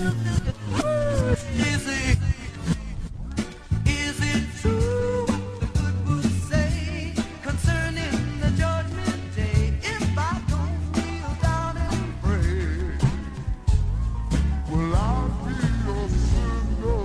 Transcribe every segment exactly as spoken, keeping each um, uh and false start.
Is it, is it true what the good book say concerning the judgment day? If I don't kneel down and pray, will I be a sinner?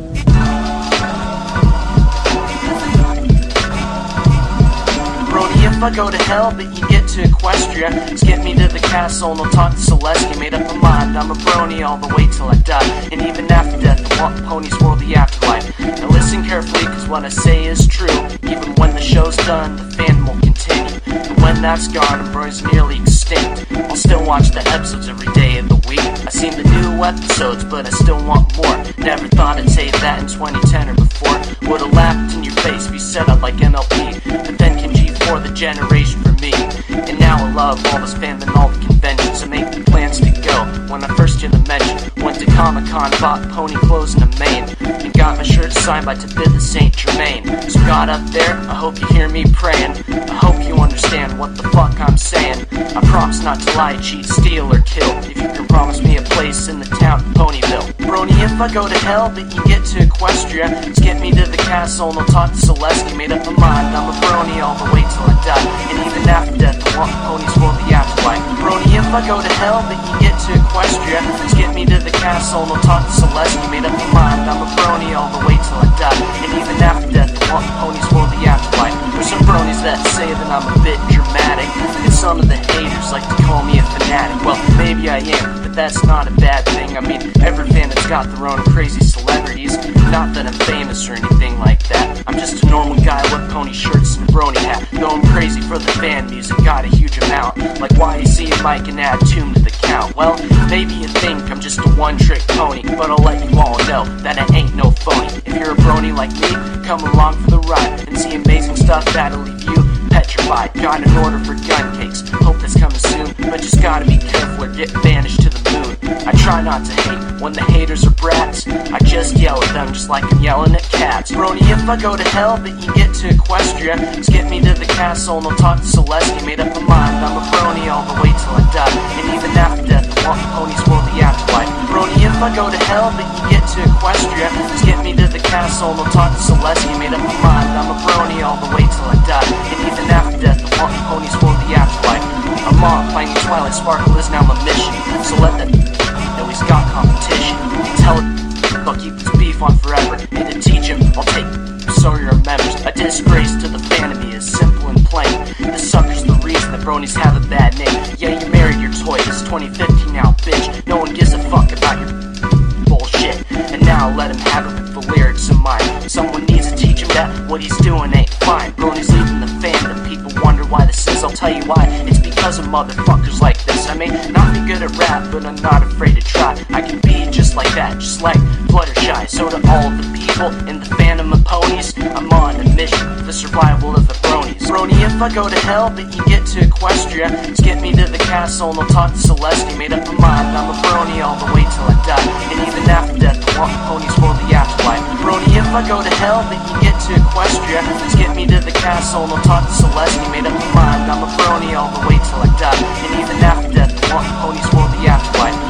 Brody, if I go to hell, but you get to Equestria, just get me to the castle and I'll talk to Celestia. Made up my mind, I'm a brony all the way till I die. And even after death, I want ponies for the afterlife. Now listen carefully, cause what I say is true. Even when the show's done, the fandom will continue. And when that's gone and Brody's nearly extinct, I'll still watch the episodes every day of the week. I've seen the new episodes, but I still want more. Never thought I'd say that in twenty ten or before. Would've laughed in your face if you said I'd like M L P. But then came G four, the generation for me. And now I love all this fandom and all the conventions. I make the plans to go. When I first hear the mention, went to Comic Con, bought pony clothes in a Maine, and got my shirt signed by Tabitha Saint Germain. So God up there, I hope you hear me praying. I hope you understand what the fuck I'm saying. I promise not to lie, cheat, steal, or kill. If you can promise me a place in the town of Ponyville. Brony, if I go to hell, but you get to Equestria, just get me to the castle and I'll talk to Celestia. Made up my mind, I'm a brony all the way till I die. And even after death, I want ponies for the afterlife. Brony, if I go to hell, but you get to Equestria, just get me to the castle and I'll talk to Celestia. Made up my mind, I'm a brony all the way till I die. And even after death, I want ponies for the afterlife. There's some bronies that say that I'm a bit dramatic, and some of the haters like to call me a fanatic. Well, maybe I am, but that's not a bad thing. I mean, every fan has got their own crazy celebrities. Not that I'm famous or anything like that. I'm just a normal guy with pony shirts and a brony hat, going crazy for the fan music, got a huge amount. Like why you see a mic and add tune to the count. Well, maybe you think I'm just a one-trick pony, but I'll let you all know that I ain't no phony. If you're a brony like me, come along for the ride and see amazing stuff that'll leave you petrified. Got an order for gun cakes, hope that's coming soon, but just gotta be careful or get banished to the moon. I try not to hate when the haters are brats. I just yell at them just like I'm yelling at cats. Brony, if I go to hell, but you get to Equestria, just get me to the castle and I'll talk to Celestia. Made up my mind, I'm a brony all the way till I die. And even after death, I want ponies for the afterlife. Brony, if I go to hell, but you get to Equestria, just get me to the castle and I'll talk to Celestia. Made up my mind, I'm a brony all the way till I die. And even after death, I want ponies for the afterlife. I'm on, finding Twilight Sparkle is now my mission. So let that know he's got competition. Tell it I'll keep this beef on forever. And to teach him, I'll take so he remembers. A disgrace to the fan of me is simple and plain. The sucker's the reason that bronies have a bad name. Yeah, you married your toy, this twenty fifteen now, bitch. No one gives a fuck about your bullshit. And now let him have it with the lyrics in mind. Someone needs to teach him that what he's doing ain't fine. Brony's leaving the fandom, people wonder why this is. I'll tell you why, it's because of motherfuckers like this. I may not be good at rap, but I'm not afraid to try. I can be just like that, just like Fluttershy. So to all of the people in the fandom of ponies, I'm on a mission for the survival of the bronies. Brony, if I go to hell, but you get to Equestria, just get me to the castle and I'll talk to Celestia. Made up my mind, I'm a brony all the way till I die. And even after death, I want ponies for the afterlife. Brony, if I go to hell, but you get to Equestria, just get me to the castle and I'll talk to Celestia. Made up my mind, I'm a brony all the way till I die. And even after death, I want ponies for the afterlife.